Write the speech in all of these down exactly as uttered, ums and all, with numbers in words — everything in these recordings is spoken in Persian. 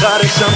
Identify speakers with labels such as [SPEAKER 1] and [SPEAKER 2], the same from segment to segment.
[SPEAKER 1] آخرشم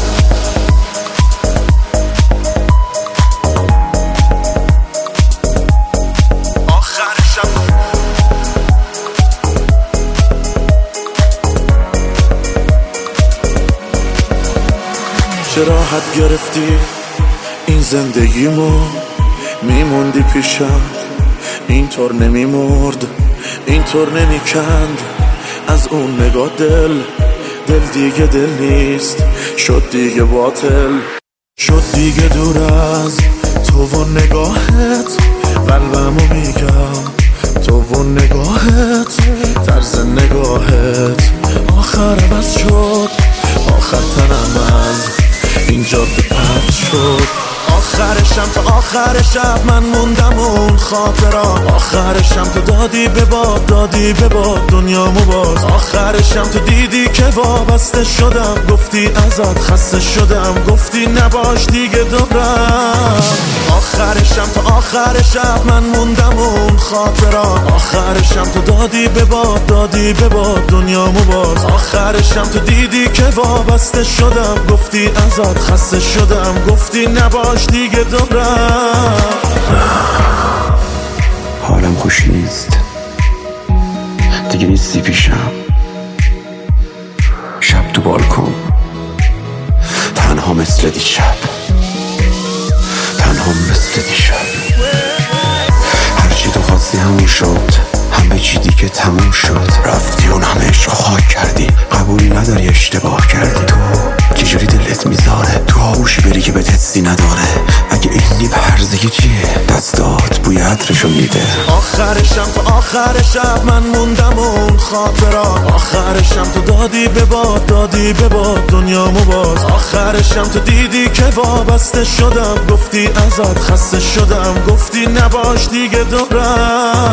[SPEAKER 1] چه راحت گرفتی این زندگیمو، میموندی پیشم اینطور نمیمرد، اینطور نمیکند از اون نگاه دل. دل دیگه دل نیست، شد دیگه باطل، شد دیگه دور از تو و نگاهت. قلبمو میگم تو و نگاهت، طرز نگاهت آخر بس شد، آخر تنم از این جاده پرد شد. آخرشم تا آخر شب من موندم اون خاطرات، آخرشم تو دادی به باد، دادی به باد دنیامو باز. آخرشم تو دیدی که وابسته شدم، گفتی ازت خسته شدم، گفتی نباش دیگه دورم. آخرشم تا آخر شب من موندم اون خاطرات، آخرشم تو دادی به باد، دادی به باد دنیامو باز. آخرشم تو دیدی که وابسته شدم، گفتی ازت خسته شدم، گفتی نباش دیگه دورم.
[SPEAKER 2] حالم خوش نیست دیگه، نیستی پیشم. شب تو بالکن تنها مثل دیشب، تنها مثل دیشب. هرچی تو خواستی همون شد، همه چی دیگه تموم شد. رفتی اون همه عشق خاک کردی، قبولی نداری اشتباه کردی. تو چجوری دلت میذاره تو آغوشی بری که بهت حسی نداره؟ اگه اینی به هرزگی چیه؟ دستات بوی عطرشو میده.
[SPEAKER 1] آخرشم تا آخر شب من موندم اون خاطرات، آخرشم تو دادی به باد، دادی به باد دنیامو باز. آخرشم تو دیدی که وابسته شدم، گفتی ازت خسته شدم، گفتی نباش دیگه دورم.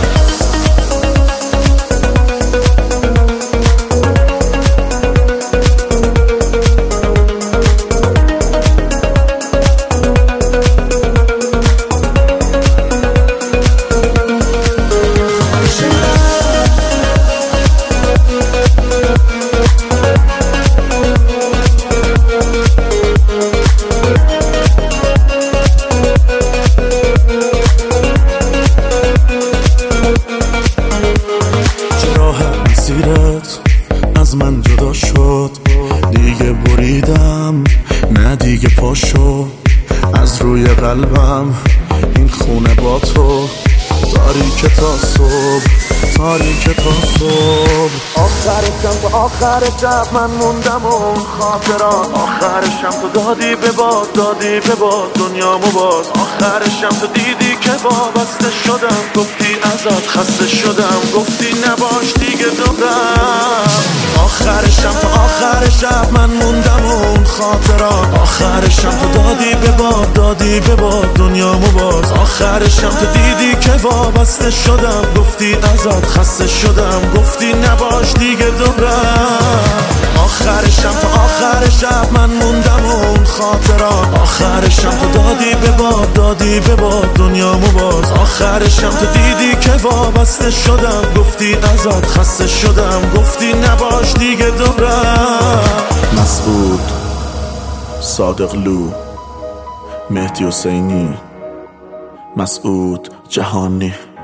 [SPEAKER 1] از من جدا شد دیگه، بریدم نه دیگه پاشو از روی قلبم. این خونه با تو تاریک تا صبح، تاریک تا صبح. آخرشم تا آخر شب من موندم اون خاطرات، آخرشم تو دادی به باد، دادی به باد دنیامو باز. آخرشم تو دیدی که وابسته شدم، گفتی ازت خسته شدم، گفتی نباش دیگه دورم. آخرشم تا آخر شب من موندم اون خاطرات، آخرشم تو دادی به باد، دادی به باد دنیامو باز. آخرشم تو دیدی که وابسته شدم، گفتی ازت خسته شدم، گفتی نباش دیگه دورم. آخرشم تا آخر شب من موندم اون خاطرات، آخرشم تو دادی به باد، دادی به باد دنیامو باز. آخرشم تو دیدی که وابسته شدم، گفتی ازت خسته شدم، گفتی نباش دیگه دورم. مسعود صادقلو، مهدی حسینی، مسعود جهانی.